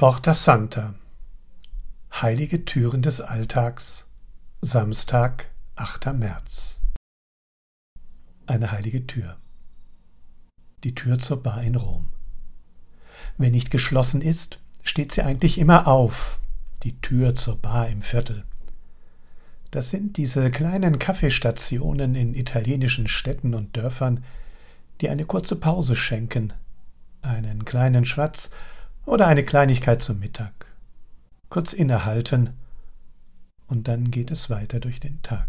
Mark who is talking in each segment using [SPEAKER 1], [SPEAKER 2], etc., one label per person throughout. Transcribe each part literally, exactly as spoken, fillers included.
[SPEAKER 1] Porta Santa. Heilige Türen des Alltags. Samstag, achter März. Eine heilige Tür. Die Tür zur Bar in Rom. Wenn nicht geschlossen ist, steht sie eigentlich immer auf. Die Tür zur Bar im Viertel. Das sind diese kleinen Kaffeestationen in italienischen Städten und Dörfern, die eine kurze Pause schenken, einen kleinen Schwatz oder eine Kleinigkeit zum Mittag. Kurz innehalten und dann geht es weiter durch den Tag.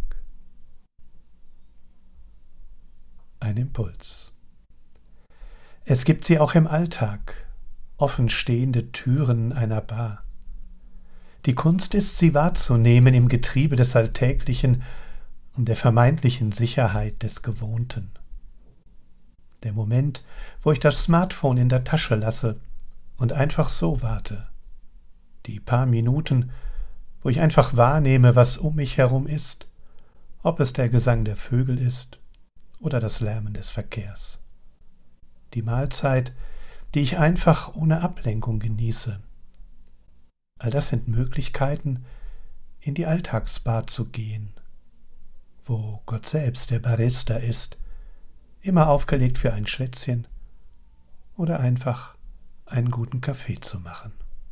[SPEAKER 1] Ein Impuls. Es gibt sie auch im Alltag, offenstehende Türen einer Bar. Die Kunst ist, sie wahrzunehmen im Getriebe des Alltäglichen und der vermeintlichen Sicherheit des Gewohnten. Der Moment, wo ich das Smartphone in der Tasche lasse und einfach so warte. Die paar Minuten, wo ich einfach wahrnehme, was um mich herum ist, ob es der Gesang der Vögel ist oder das Lärmen des Verkehrs. Die Mahlzeit, die ich einfach ohne Ablenkung genieße. All das sind Möglichkeiten, in die Alltagsbar zu gehen, wo Gott selbst der Barista ist, immer aufgelegt für ein Schwätzchen oder einfach einen guten Kaffee zu machen.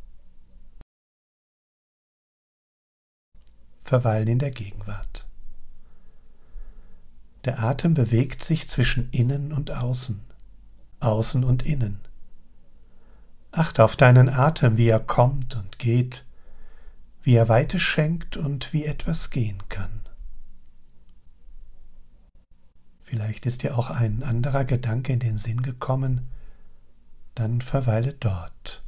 [SPEAKER 1] Verweilen in der Gegenwart. Der Atem bewegt sich zwischen innen und außen, außen und innen. Achte auf deinen Atem, wie er kommt und geht, wie er Weite schenkt und wie etwas gehen kann. Vielleicht ist dir auch ein anderer Gedanke in den Sinn gekommen, dann verweile dort.